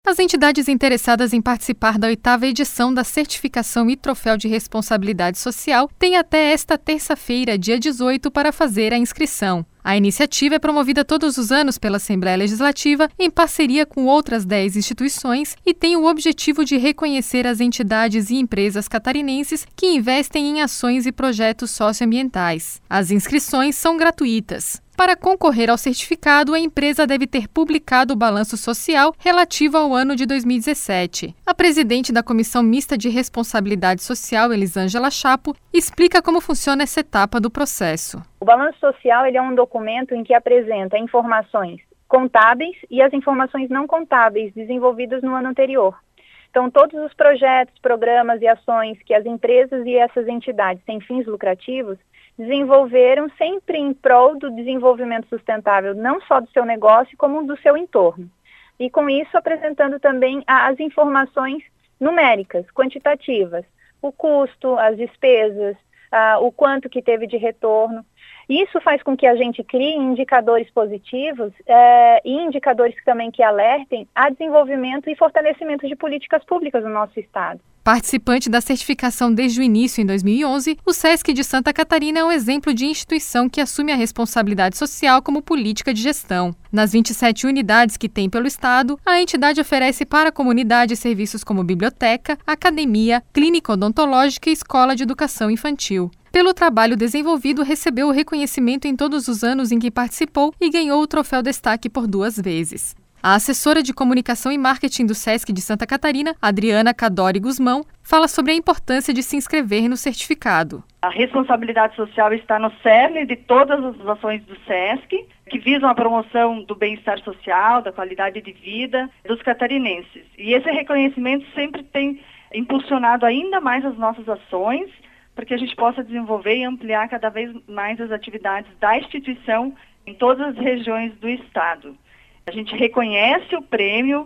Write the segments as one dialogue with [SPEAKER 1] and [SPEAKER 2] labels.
[SPEAKER 1] As entidades interessadas em participar da 8ª edição da Certificação e Troféu de Responsabilidade Social têm até esta terça-feira, dia 18, para fazer a inscrição. A iniciativa é promovida todos os anos pela Assembleia Legislativa em parceria com outras 10 instituições e tem o objetivo de reconhecer as entidades e empresas catarinenses que investem em ações e projetos socioambientais. As inscrições são gratuitas. Para concorrer ao certificado, a empresa deve ter publicado o balanço social relativo ao ano de 2017. A presidente da Comissão Mista de Responsabilidade Social, Elisângela Chapo, explica como funciona essa etapa do processo.
[SPEAKER 2] O balanço social ele é um documento em que apresenta informações contábeis e as informações não contábeis desenvolvidas no ano anterior. Então, todos os projetos, programas e ações que as empresas e essas entidades sem fins lucrativos desenvolveram sempre em prol do desenvolvimento sustentável, não só do seu negócio, como do seu entorno. E com isso apresentando também as informações numéricas, quantitativas, o custo, as despesas, o quanto que teve de retorno. Isso faz com que a gente crie indicadores positivos e indicadores também que alertem a desenvolvimento e fortalecimento de políticas públicas no nosso estado.
[SPEAKER 1] Participante da certificação desde o início, em 2011, o SESC de Santa Catarina é um exemplo de instituição que assume a responsabilidade social como política de gestão. Nas 27 unidades que tem pelo estado, a entidade oferece para a comunidade serviços como biblioteca, academia, clínica odontológica e escola de educação infantil. Pelo trabalho desenvolvido, recebeu o reconhecimento em todos os anos em que participou e ganhou o troféu Destaque por 2 vezes. A assessora de comunicação e marketing do SESC de Santa Catarina, Adriana Cadori Guzmão, fala sobre a importância de se inscrever no certificado.
[SPEAKER 3] A responsabilidade social está no cerne de todas as ações do SESC, que visam a promoção do bem-estar social, da qualidade de vida dos catarinenses. E esse reconhecimento sempre tem impulsionado ainda mais as nossas ações, para que a gente possa desenvolver e ampliar cada vez mais as atividades da instituição em todas as regiões do estado. A gente reconhece o prêmio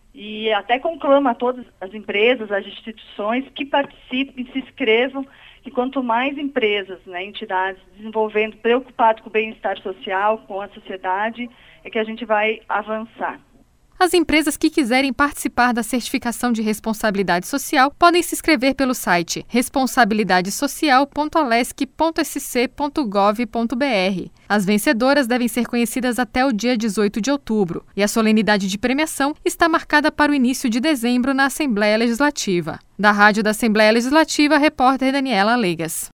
[SPEAKER 3] e até conclama a todas as empresas, as instituições que participem, se inscrevam, que quanto mais empresas, entidades desenvolvendo, preocupadas com o bem-estar social, com a sociedade, é que a gente vai avançar.
[SPEAKER 1] As empresas que quiserem participar da certificação de responsabilidade social podem se inscrever pelo site responsabilidadesocial.alesc.sc.gov.br. As vencedoras devem ser conhecidas até o dia 18 de outubro e a solenidade de premiação está marcada para o início de dezembro na Assembleia Legislativa. Da Rádio da Assembleia Legislativa, a repórter Daniela Legas.